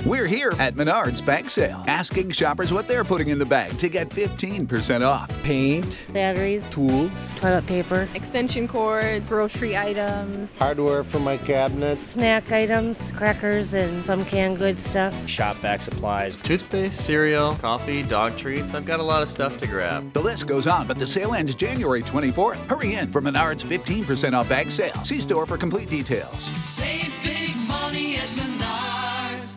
We're here at Menards Bag Sale, asking shoppers what they're putting in the bag to get 15% off. Paint, batteries, tools, toilet paper, extension cords, grocery items, hardware for my cabinets, snack items, crackers, and some canned goods stuff. shop vac supplies. Toothpaste, cereal, coffee, dog treats. I've got a lot of stuff to grab. The list goes on, but the sale ends January 24th. Hurry in for Menards 15% off bag sale. See store for complete details. Save big money at Menards.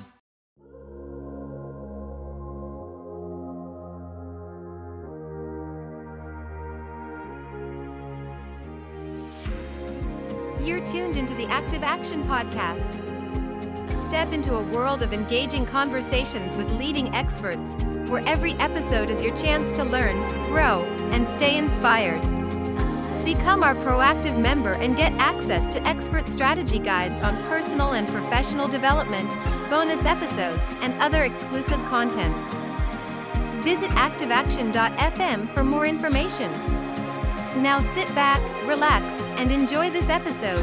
You're tuned into the Active Action Podcast. Step into a world of engaging conversations with leading experts, where every episode is your chance to learn, grow, and stay inspired. Become our proactive member and get access to expert strategy guides on personal and professional development, bonus episodes, and other exclusive contents. Visit activeaction.fm for more information. Now sit back, relax, and enjoy this episode.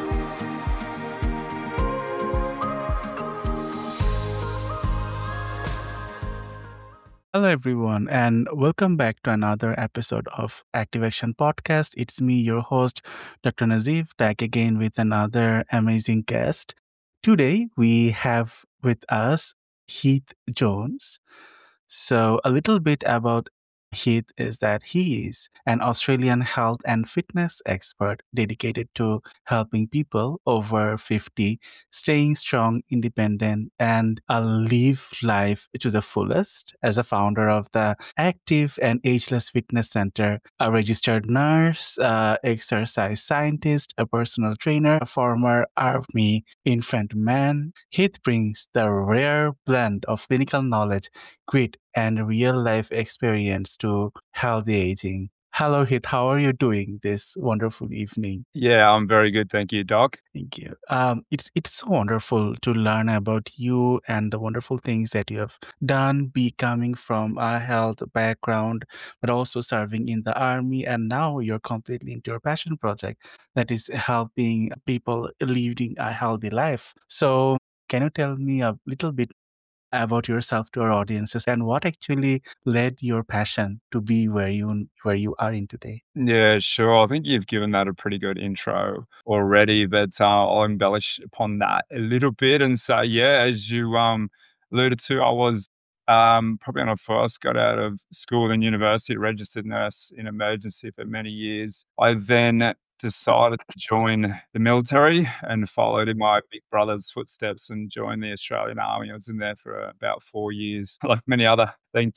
Hello, everyone, and welcome back to another episode of Active Action Podcast. It's me, your host, Dr. Nazif, back again with another amazing guest. Today, we have with us Heath Jones. So, a little bit about Heath is that he is an Australian health and fitness expert dedicated to helping people over 50 staying strong, independent, and live life to the fullest. As a founder of the Active and Ageless Fitness Center, a registered nurse, exercise scientist, a personal trainer, a former Army infantryman, Heath brings the rare blend of clinical knowledge, grit, and real-life experience to healthy aging. Hello, Heath. How are you doing this wonderful evening? Yeah, I'm very good. Thank you, Doc. Thank you. It's so wonderful to learn about you and the wonderful things that you have done, be coming from a health background, but also serving in the army, and now you're completely into your passion project that is helping people leading a healthy life. So, can you tell me a little bit about yourself to our audiences and what actually led your passion to be where you are in today? Yeah, sure. I think you've given that a pretty good intro already, but I'll embellish upon that a little bit and say, yeah, as you alluded to, I was probably when I first got out of school and university, a registered nurse in emergency for many years. I then decided to join the military and followed in my big brother's footsteps and joined the Australian Army. I was in there for about 4 years. Like many other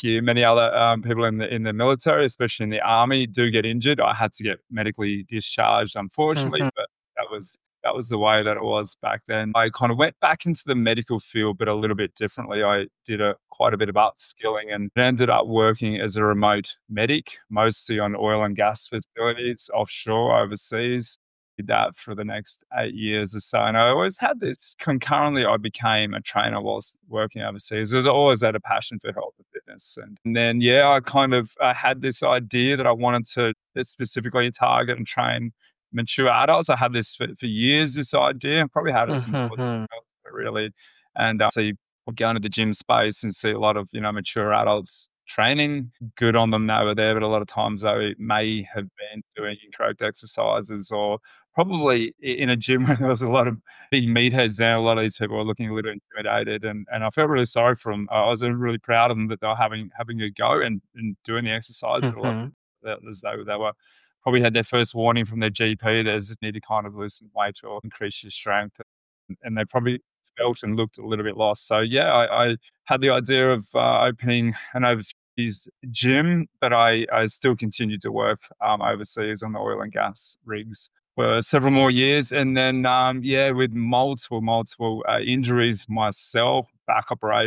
people in the military, especially in the Army, do get injured. I had to get medically discharged, unfortunately, but that was the way that it was back then. I kind of went back into the medical field, but a little bit differently. I did quite a bit of upskilling and ended up working as a remote medic, mostly on oil and gas facilities offshore, overseas. Did that for the next 8 years or so. And I always had this, concurrently, I became a trainer whilst working overseas. There's always had a passion for health and fitness. And then, I had this idea that I wanted to specifically target and train mature adults. I had this for years, this idea. I probably had it since I was really. And so you go into the gym space and see a lot of, mature adults training. Good on them, they were there, but a lot of times they may have been doing incorrect exercises or probably in a gym where there was a lot of big meatheads there. A lot of these people were looking a little intimidated and I felt really sorry for them. I was really proud of them that they were having a go and doing the exercise. A lot as they were probably had their first warning from their GP. There's need to kind of lose some weight or increase your strength. And they probably felt and looked a little bit lost. So, yeah, I had the idea of opening an overseas gym, but I still continued to work overseas on the oil and gas rigs for several more years. And then, with multiple injuries myself, back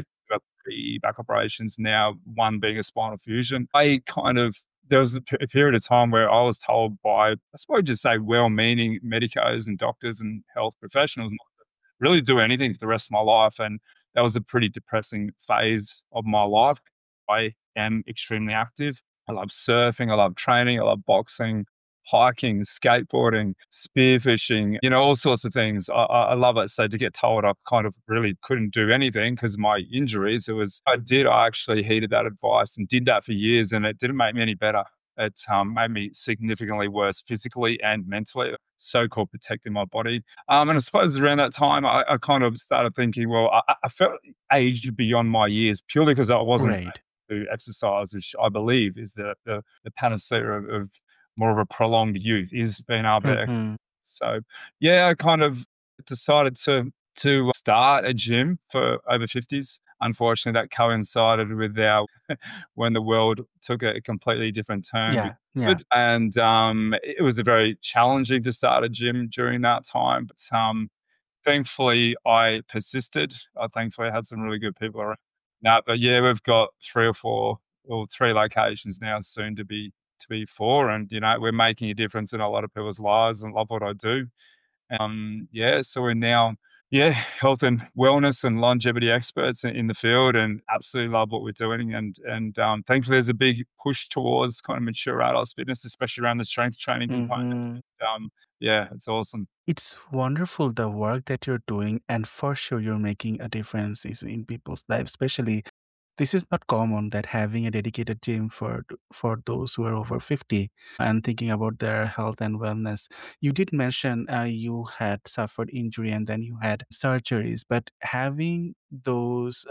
operations now, one being a spinal fusion. There was a period of time where I was told by, I suppose just say, well-meaning medicos and doctors and health professionals not to really do anything for the rest of my life. And that was a pretty depressing phase of my life. I am extremely active. I love surfing. I love training. I love boxing. hiking, skateboarding, spearfishing, all sorts of things. I love it. So to get told I kind of really couldn't do anything because of my injuries, I actually heeded that advice and did that for years, and it didn't make me any better. It made me significantly worse physically and mentally, so-called protecting my body. And I suppose around that time, I kind of started thinking, well, I felt aged beyond my years purely because I wasn't Right. able to exercise, which I believe is the panacea of more of a prolonged youth, is being able to. Mhm. So, yeah, I kind of decided to start a gym for over 50s. Unfortunately, that coincided with when the world took a completely different turn. Yeah. Yeah. And it was very challenging to start a gym during that time. But thankfully, I persisted. I thankfully had some really good people around. Now, but yeah, we've got 3 locations now, soon to be 4, and we're making a difference in a lot of people's lives and love what I do. So we're now, health and wellness and longevity experts in the field, and absolutely love what we're doing. And thankfully, there's a big push towards kind of mature adults fitness, especially around the strength training component. Mhm. It's awesome. It's wonderful the work that you're doing, and for sure you're making a difference in people's lives. Especially, this is not common that having a dedicated gym for those who are over 50 and thinking about their health and wellness. You did mention you had suffered injury and then you had surgeries, but having those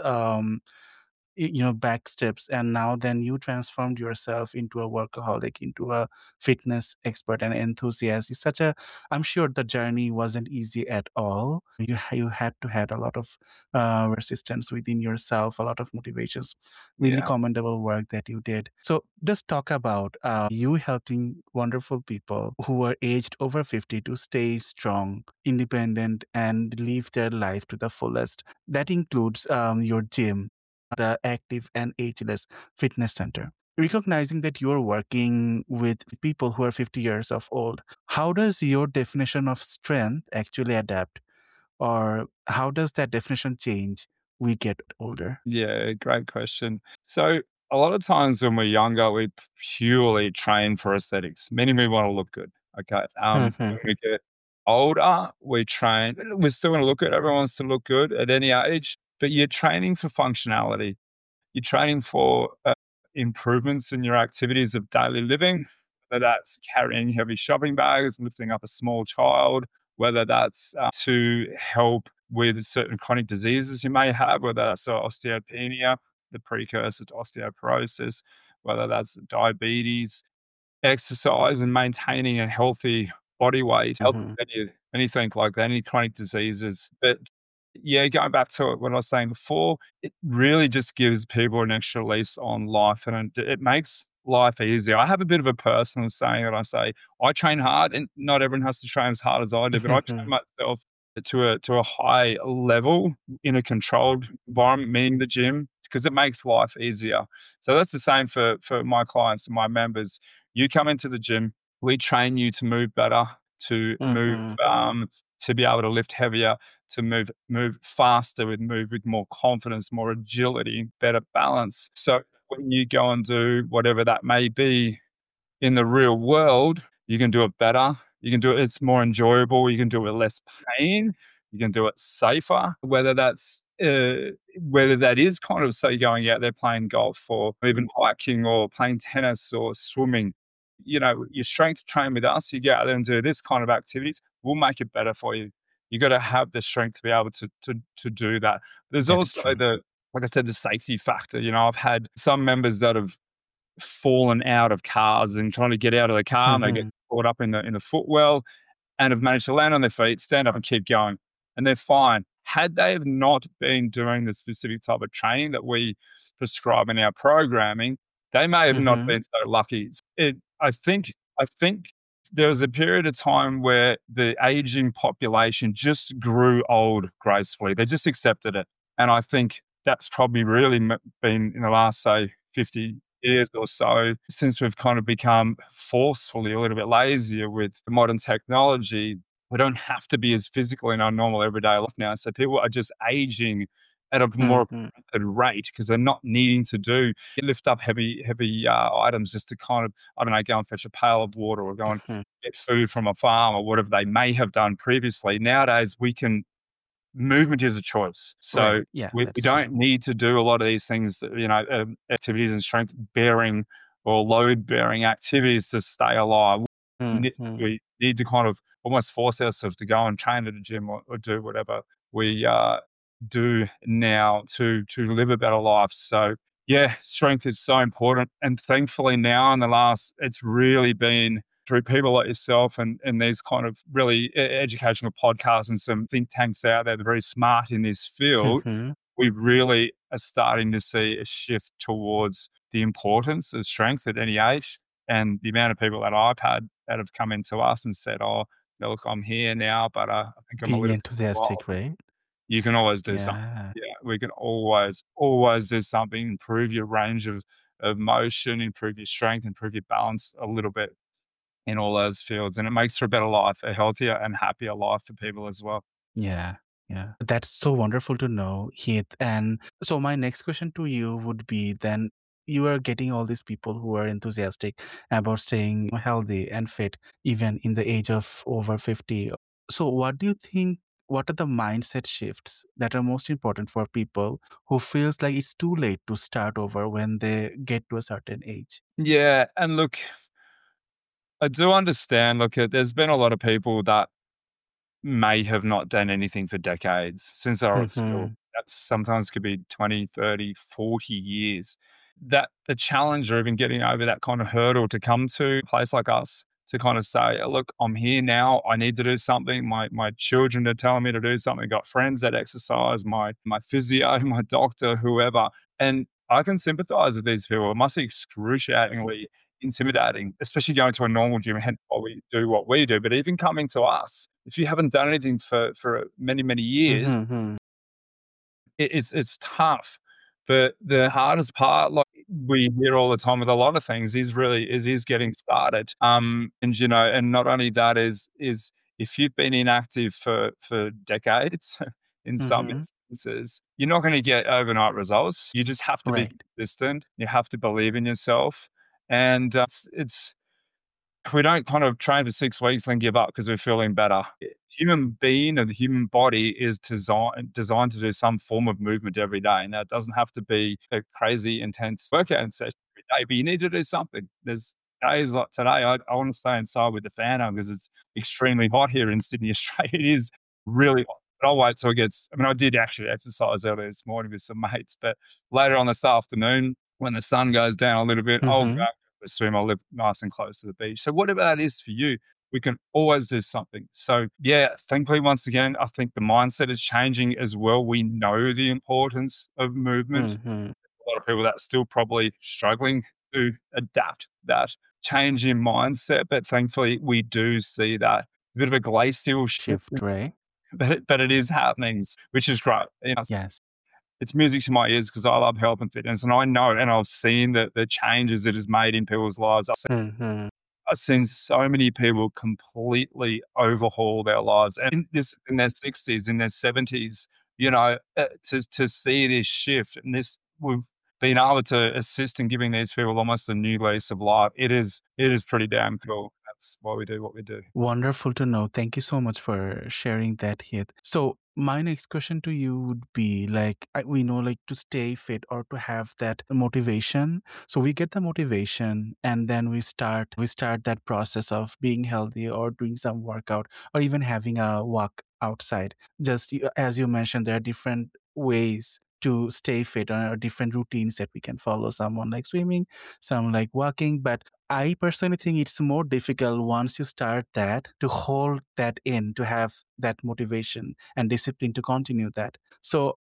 back steps, and now then you transformed yourself into a workaholic, into a fitness expert and enthusiast. It's such a, I'm sure the journey wasn't easy at all. You had to had a lot of resistance within yourself, a lot of motivations. Really Yeah. commendable work that you did. So just talk about you helping wonderful people who are aged over 50 to stay strong, independent, and live their life to the fullest. That includes your gym, the Active and Ageless Fitness Center. Recognizing that you're working with people who are 50 years of old, how does your definition of strength actually adapt? Or how does that definition change we get older? Yeah, great question. So a lot of times when we're younger, we purely train for aesthetics, meaning we want to look good. Okay. When we get older, we train. We still want to look good. Everyone wants to look good at any age, but you're training for functionality. You're training for improvements in your activities of daily living, whether that's carrying heavy shopping bags, lifting up a small child, whether that's to help with certain chronic diseases you may have, whether that's osteopenia, the precursor to osteoporosis, whether that's diabetes, exercise and maintaining a healthy body weight, helping anything like that, any chronic diseases. But yeah, going back to what I was saying before, it really just gives people an extra lease on life, and it makes life easier. I have a bit of a personal saying that I say, I train hard, and not everyone has to train as hard as I do, but I train myself to a high level in a controlled environment, meaning the gym, because it makes life easier. So that's the same for my clients and my members. You come into the gym, we train you to move better, to move, to be able to lift heavier, to move faster, move with more confidence, more agility, better balance. So when you go and do whatever that may be in the real world, you can do it better. You can do it, it's more enjoyable. You can do it with less pain. You can do it safer, whether that is kind of, say, going out there playing golf or even hiking or playing tennis or swimming. Your strength train with us, you go out there and do this kind of activities, we'll make it better for you. You got to have the strength to be able to do that. There's also like I said, the safety factor. I've had some members that have fallen out of cars and trying to get out of the car and they get caught up in the footwell and have managed to land on their feet, stand up and keep going, and they're fine. Had they have not been doing the specific type of training that we prescribe in our programming, they may have not been so lucky. I think there was a period of time where the aging population just grew old gracefully. They just accepted it. And I think that's probably really been in the last, say, 50 years or so, since we've kind of become forcefully a little bit lazier with modern technology. We don't have to be as physical in our normal everyday life now. So people are just aging at a more Mhm. rapid rate because they're not needing to lift up heavy items just to kind of, I don't know, go and fetch a pail of water or go and Mhm. get food from a farm or whatever they may have done previously. Nowadays, movement is a choice. So Right. Yeah, we that's true. don't need to do a lot of these things, activities and strength bearing or load bearing activities to stay alive. Mhm. We need to kind of almost force ourselves to go and train at a gym or do whatever we do now to live a better life. So yeah, strength is so important. And thankfully now in the last, it's really been through people like yourself and these kind of really educational podcasts and some think tanks out there that are very smart in this field, Mhm. we really are starting to see a shift towards the importance of strength at any age. And the amount of people that I've had that have come into us and said, "Oh, look, I'm here now, but I think I'm a Being little bit enthusiastic, wild." right? You can always do something. Yeah. Yeah, we can always do something, improve your range of motion, improve your strength, improve your balance a little bit in all those fields. And it makes for a better life, a healthier and happier life for people as well. Yeah. Yeah. That's so wonderful to know, Heath. And so my next question to you would be then you are getting all these people who are enthusiastic about staying healthy and fit even in the age of over 50. So what do you think what are the mindset shifts that are most important for people who feels like it's too late to start over when they get to a certain age? Yeah. And look, I do understand. Look, there's been a lot of people that may have not done anything for decades since they were at school. Mhm. That sometimes could be 20, 30, 40 years. That the challenge or even getting over that kind of hurdle to come to a place like us to kind of say, "Oh, look, I'm here now. I need to do something. My children are telling me to do something. Got friends that exercise, my physio, my doctor, whoever." And I can sympathize with these people. It must be excruciatingly intimidating, especially going to a normal gym, hence why we do what we do. But even coming to us, if you haven't done anything for many, many years, Mhm. it's tough. But the hardest part, like we hear all the time with a lot of things, is getting started. And and not only that is if you've been inactive for decades, in some Mhm. instances, you're not going to get overnight results. You just have to be Right. consistent. You have to believe in yourself, and it's we don't kind of train for 6 weeks, then give up because we're feeling better. Human being and the human body is designed to do some form of movement every day. Now, it doesn't have to be a crazy intense workout session every day, but you need to do something. There's days like today, I want to stay inside with the fan on because it's extremely hot here in Sydney, Australia. It is really hot. But I'll wait till it gets, I mean, I did actually exercise earlier this morning with some mates, but later on this afternoon, when the sun goes down a little bit, I'll go Mhm. swim. I live nice and close to the beach. So whatever that is for you, we can always do something. So yeah, thankfully, once again, I think the mindset is changing as well. We know the importance of movement. Mhm. A lot of people that still probably struggling to adapt that change in mindset, but thankfully we do see that a bit of a glacial shift, Shift, right? but it is happening, which is great. Yes. It's music to my ears because I love health and fitness, and I know and I've seen the changes it has made in people's lives. Mhm. I've seen so many people completely overhaul their lives and in their 60s, in their 70s, to see this shift and this we've been able to assist in giving these people almost a new lease of life. It is pretty damn cool. That's why we do what we do. Wonderful to know. Thank you so much for sharing that, Hit. So, my next question to you would be like, we know, like, to stay fit or to have that motivation. So, we get the motivation, and then we start that process of being healthy or doing some workout or even having a walk outside. Just as you mentioned, there are different ways to stay fit or different routines that we can follow. Someone like swimming, some like walking, but I personally think it's more difficult once you start that to hold that in, to have that motivation and discipline to continue that. So,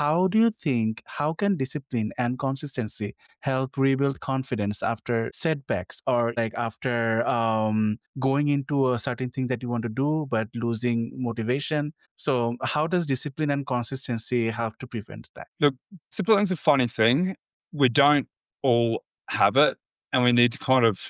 how can discipline and consistency help rebuild confidence after setbacks or like after going into a certain thing that you want to do but losing motivation? So, how does discipline and consistency help to prevent that? Look, discipline's a funny thing. We don't all have it, and we need to kind of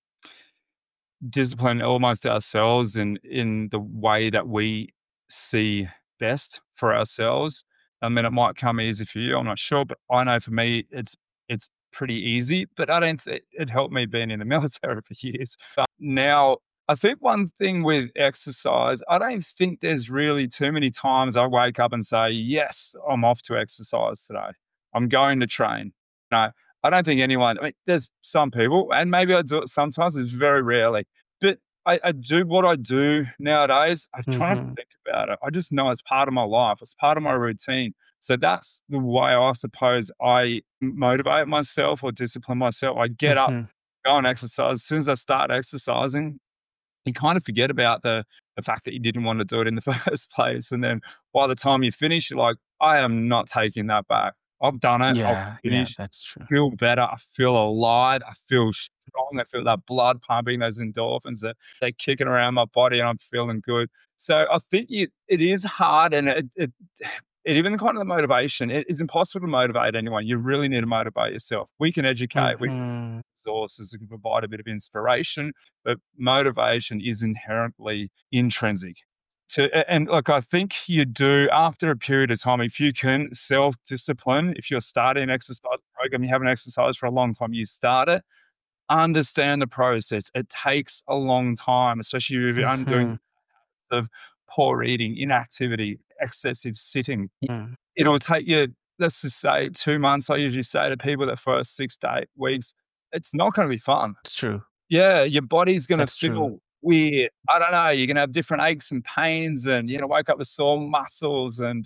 discipline almost ourselves in the way that we see best for ourselves. I mean, it might come easy for you. I'm not sure, but I know for me, it's pretty easy. But I don't think it helped me being in the military for years. But now, I think one thing with exercise, I don't think there's really too many times I wake up and say, yes, I'm off to exercise today. I'm going to train. No, I don't think anyone, I mean, there's some people, and maybe I do it sometimes, it's very rarely. But I do what I do nowadays. I try not to Mm-hmm. think about it. I just know it's part of my life. It's part of my routine. So that's the way I suppose I motivate myself or discipline myself. I get up, Mm-hmm. go and exercise. As soon as I start exercising, you kind of forget about the fact that you didn't want to do it in the first place. And then by the time you finish, you're like, I am not taking that back. I've done it. I've Yeah, yeah, finished. that's true. Feel better. I feel alive. I feel strong. I feel that blood pumping, those endorphins that they're kicking around my body, and I'm feeling good. So I think it is hard, and it even kind of the motivation. It's impossible to motivate anyone. You really need to motivate yourself. We can educate. We Mm-hmm. resources, we can provide a bit of inspiration, but motivation is inherently intrinsic. And look, I think you do after a period of time, if you can self-discipline, if you're starting an exercise program, you haven't exercised for a long time, you start it, understand the process. It takes a long time, especially if you're Mm-hmm. undoing of poor eating, inactivity, excessive sitting. Mm. It'll take you, let's just say 2 months. I usually say to people that first 6 to 8 weeks, it's not going to be fun. It's true. Yeah, your body's gonna That's true. feel weird. I don't know, you're gonna have different aches and pains, and you're gonna wake up with sore muscles, and,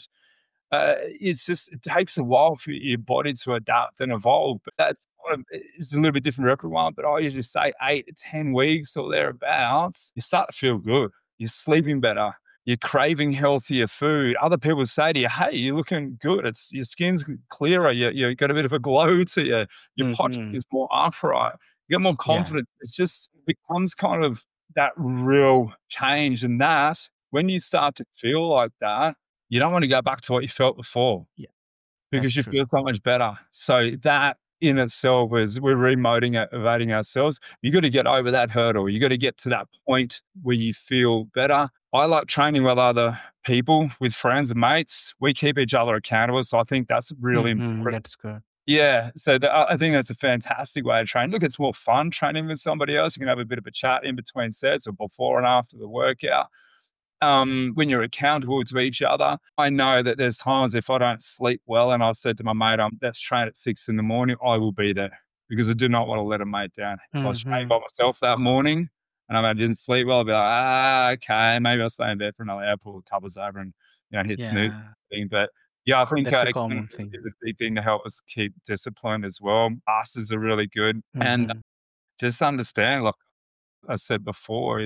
it takes a while for your body to adapt and evolve, but that's kind of it's a little bit different for everyone, but I usually say 8 to 10 weeks or thereabouts, you start to feel good. You're sleeping better. You're craving healthier food. Other people say to you, "Hey, you're looking good. It's your skin's clearer. You got a bit of a glow to you. Your posture Mm-hmm. is more upright. You get more Yeah, confident." It's just becomes kind of that real change, and that when you start to feel like that, you don't want to go back to what you felt before yeah, that's because you true. feel so much better. So that in itself is we're remotivating ourselves. You got to get over that hurdle. You got to get to that point where you feel better. I like training with other people, with friends and mates. We keep each other accountable. So I think that's really Mm-hmm. important. That's good. Yeah. So I think that's a fantastic way to train. Look, it's more fun training with somebody else. You can have a bit of a chat in between sets or before and after the workout. When you're accountable to each other, I know that there's times if I don't sleep well and I've said to my mate, let's train at 6 in the morning, I will be there because I do not want to let a mate down. If I was training Mm-hmm. by myself that morning and I didn't sleep well, I'll be like, okay, maybe I'll stay in bed for another hour, pull the covers over and, hit snooze Yeah, thing. But yeah, I think that's the common accountability thing. is a big thing to help us keep disciplined as well. Classes are really good. And Mm-hmm. just understand, like I said before,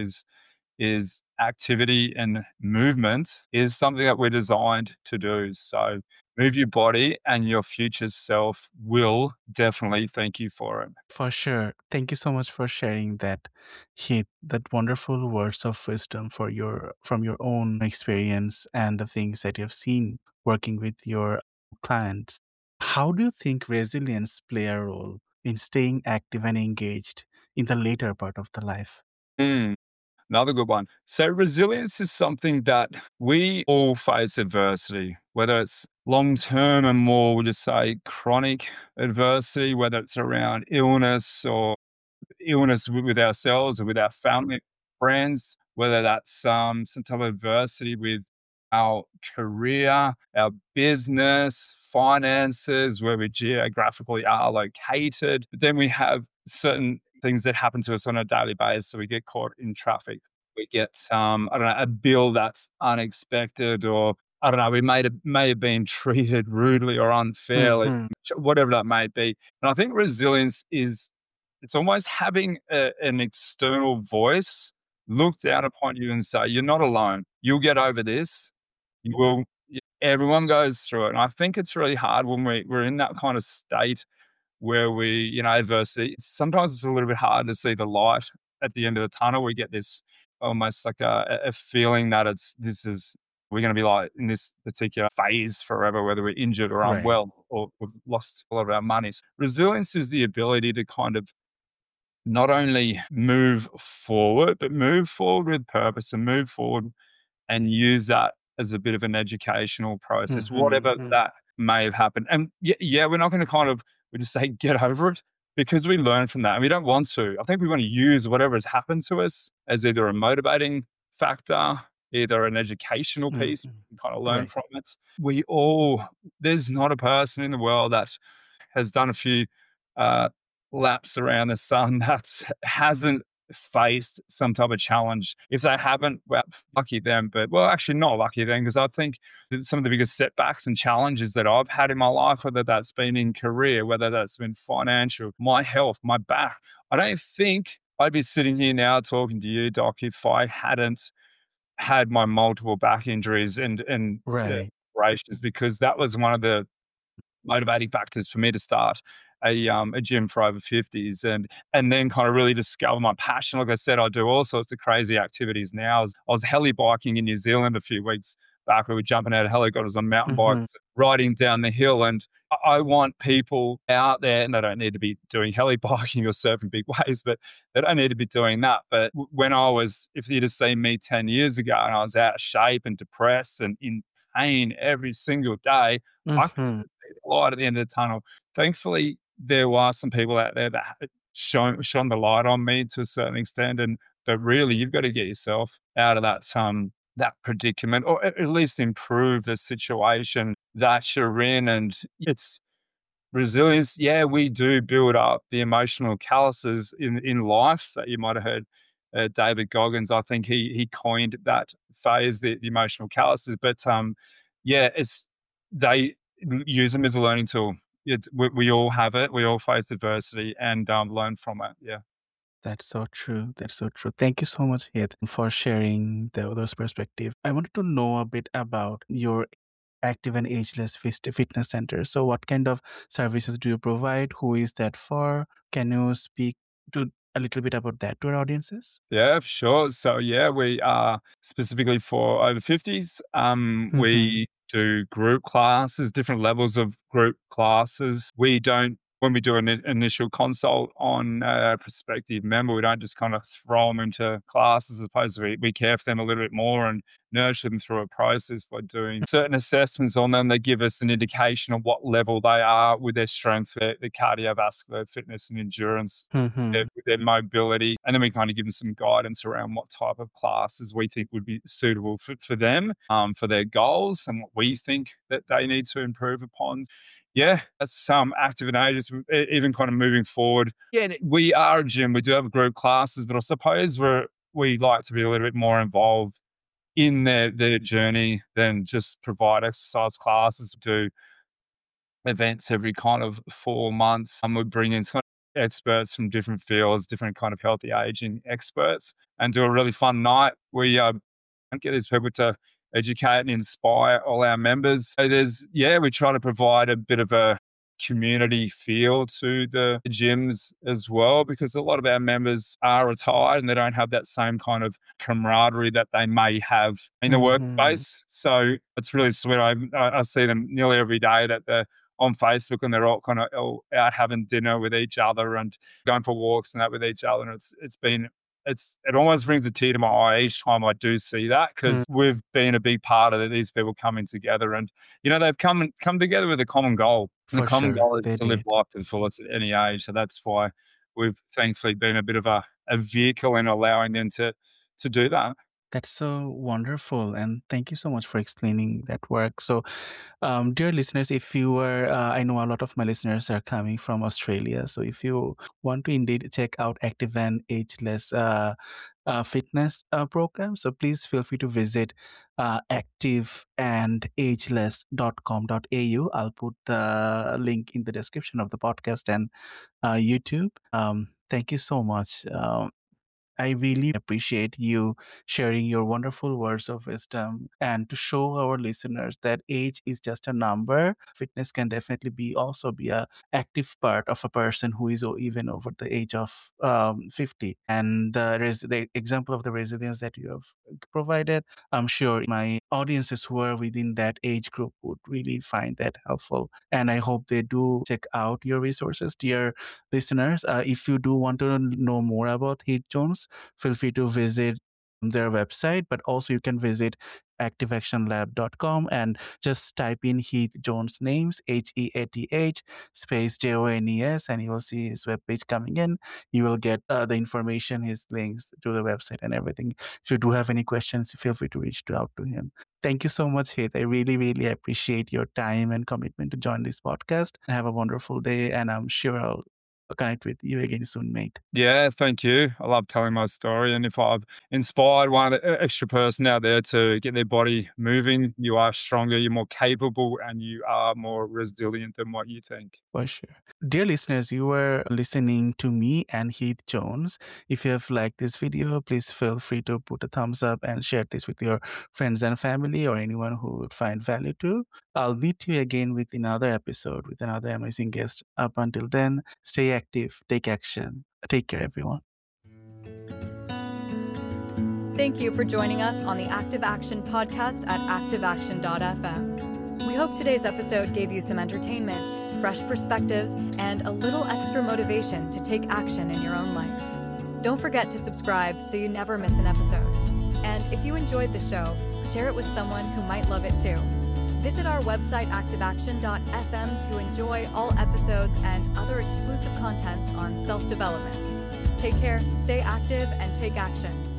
is activity and movement is something that we're designed to do. So move your body and your future self will definitely thank you for it. For sure. Thank you so much for sharing that, Heath, that wonderful words of wisdom for your from your own experience and the things that you've seen working with your clients. How do you think resilience play a role in staying active and engaged in the later part of the life? Mm, another good one. So resilience is something that we all face adversity, whether it's long term and more, we'll just say chronic adversity, whether it's around illness or illness with ourselves or with our family, friends, whether that's some type of adversity with our career, our business, finances, where we geographically are located. But then we have certain things that happen to us on a daily basis. So we get caught in traffic. We get, I don't know, a bill that's unexpected, or I don't know, we may have been treated rudely or unfairly, Mm-hmm. whatever that may be. And I think resilience is it's almost having an external voice look down upon you and say, "You're not alone. You'll get over this. You will." Everyone goes through it, and I think it's really hard when we're in that kind of state where adversity. Sometimes it's a little bit hard to see the light at the end of the tunnel. We get this almost like a feeling that we're going to be like in this particular phase forever, whether we're injured or Right. unwell or we've lost a lot of our money. Resilience is the ability to kind of not only move forward, but move forward with purpose and move forward and use that as a bit of an educational process, whatever Mm-hmm. that may have happened. And yeah, we're not going to we just say get over it because we learn from that and we don't want to. I think we want to use whatever has happened to us as either a motivating factor, either an educational piece, we can kind of learn Right. from it. There's not a person in the world that has done a few uh, laps around the sun that hasn't faced some type of challenge. If they haven't, well, lucky them. But well, actually, not lucky them because I think that some of the biggest setbacks and challenges that I've had in my life, whether that's been in career, whether that's been financial, my health, my back, I don't think I'd be sitting here now talking to you, Doc, if I hadn't had my multiple back injuries and Right. operations, because that was one of the motivating factors for me to start a gym for over 50s and then kind of really discover my passion. Like I said, I do all sorts of crazy activities now. I was heli biking in New Zealand a few weeks back. We were jumping out of helicopters on mountain Mm-hmm. bikes, riding down the hill. And I want people out there, and they don't need to be doing heli biking or surfing big waves, but they don't need to be doing that. But if you'd have seen me 10 years ago and I was out of shape and depressed and in pain every single day, I could Mm-hmm. see the light at the end of the tunnel. Thankfully, there were some people out there that had shone the light on me to a certain extent. But really, you've got to get yourself out of that predicament, or at least improve the situation that you're in. And it's resilience. Yeah, we do build up the emotional calluses in life that you might have heard. David Goggins, I think he coined that phase, the emotional calluses. But yeah, they use them as a learning tool. We all have it. We all face adversity and learn from it. Yeah. That's so true. That's so true. Thank you so much, Heath, for sharing those perspectives. I wanted to know a bit about your active and ageless fitness center. So, what kind of services do you provide? Who is that for? Can you speak to a little bit about that to our audiences? Yeah, for sure. So yeah, we are specifically for over 50s. Mm-hmm. We do group classes, different levels of group classes. When we do an initial consult on a prospective member, we don't just kind of throw them into classes. As opposed to we care for them a little bit more and nurture them through a process by doing certain assessments on them. They give us an indication of what level they are with their strength, their cardiovascular fitness and endurance, Mm-hmm. their mobility. And then we kind of give them some guidance around what type of classes we think would be suitable for them, for their goals and what we think that they need to improve upon. Yeah, that's active and ages, even kind of moving forward. Yeah, we are a gym. We do have group classes, but I suppose we like to be a little bit more involved in their journey than just provide exercise classes. We do events every kind of 4 months. We bring in kind of experts from different fields, different kind of healthy aging experts, and do a really fun night. We get these people to educate and inspire all our members. So we try to provide a bit of a community feel to the gyms as well, because a lot of our members are retired and they don't have that same kind of camaraderie that they may have in the Mm-hmm. workplace. So it's really sweet. I see them nearly every day that they're on Facebook and they're all kind of all out having dinner with each other and going for walks and that with each other. And it almost brings a tear to my eye each time I do see that, because we've been a big part of these people coming together, and they've come together with a common goal. And the For common sure. goal is They to live did. life to the fullest at any age. So that's why we've thankfully been a bit of a vehicle in allowing them to do that. That's so wonderful. And thank you so much for explaining that work. So, dear listeners, if you are, I know a lot of my listeners are coming from Australia. So, if you want to indeed check out Active and Ageless fitness program, so please feel free to visit activeandageless.com.au. I'll put the link in the description of the podcast and YouTube. Thank you so much. I really appreciate you sharing your wonderful words of wisdom and to show our listeners that age is just a number. Fitness can definitely be a active part of a person who is even over the age of 50. And the example of the resilience that you have provided, I'm sure my audiences who are within that age group would really find that helpful. And I hope they do check out your resources, dear listeners. If you do want to know more about Heath Jones, feel free to visit their website, but also you can visit activeactionlab.com and just type in Heath Jones' names, HEATH space JONES, and you will see his webpage coming in. You will get the information, his links to the website and everything. If you do have any questions, feel free to reach out to him. Thank you so much, Heath. I really, really appreciate your time and commitment to join this podcast. Have a wonderful day, and I'm sure I'll connect with you again soon, mate. Yeah, thank you. I love telling my story. And if I've inspired one extra person out there to get their body moving, you are stronger, you're more capable, and you are more resilient than what you think. For sure. Dear listeners, you were listening to me and Heath Jones. If you have liked this video, please feel free to put a thumbs up and share this with your friends and family or anyone who would find value too. I'll meet you again with another episode with another amazing guest. Up until then, stay active, take action. Take care, everyone. Thank you for joining us on the Active Action podcast at activeaction.fm. We hope today's episode gave you some entertainment, fresh perspectives, and a little extra motivation to take action in your own life. Don't forget to subscribe so you never miss an episode. And if you enjoyed the show, share it with someone who might love it too. Visit our website activeaction.fm to enjoy all episodes and other exclusive contents on self-development. Take care, stay active, and take action.